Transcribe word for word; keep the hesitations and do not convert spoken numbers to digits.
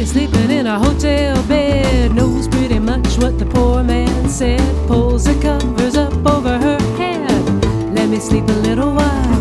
lady sleeping in a hotel bed knows pretty much what the poor man said. Pulls the covers up over her head. Let me sleep a little while.